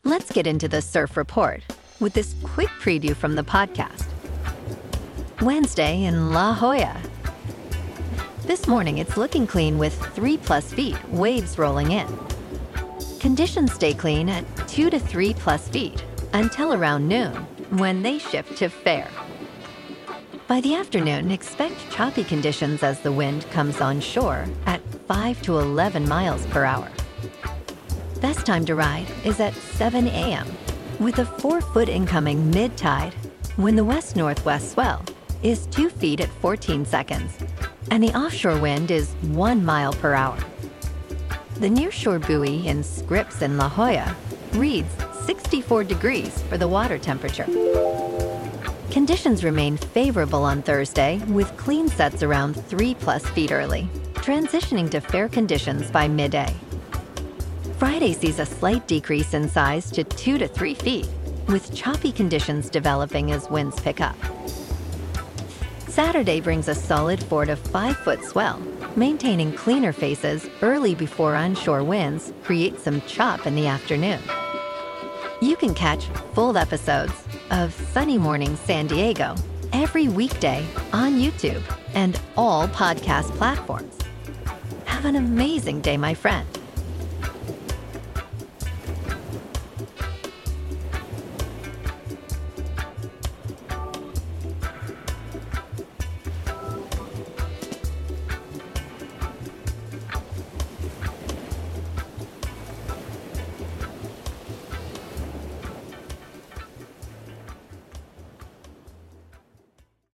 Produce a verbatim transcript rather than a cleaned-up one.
Let's get into the surf report with this quick preview from the podcast. Wednesday in La Jolla. This morning, it's looking clean with three plus feet, waves rolling in. Conditions stay clean at two to three plus feet until around noon, when they shift to fair. By the afternoon, expect choppy conditions as the wind comes on shore at five to eleven miles per hour. Best time to ride is at seven a.m. with a four-foot incoming mid-tide when the west-northwest swell is two feet at fourteen seconds, and the offshore wind is one mile per hour. The nearshore buoy in Scripps in La Jolla reads sixty-four degrees for the water temperature. Conditions remain favorable on Thursday with clean sets around three plus feet early, transitioning to fair conditions by midday. Friday sees a slight decrease in size to two to three feet, with choppy conditions developing as winds pick up. Saturday brings a solid four to five foot swell, maintaining cleaner faces early before onshore winds create some chop in the afternoon. You can catch full episodes of Sunny Morning San Diego every weekday on YouTube and all podcast platforms. Have an amazing day, my friend.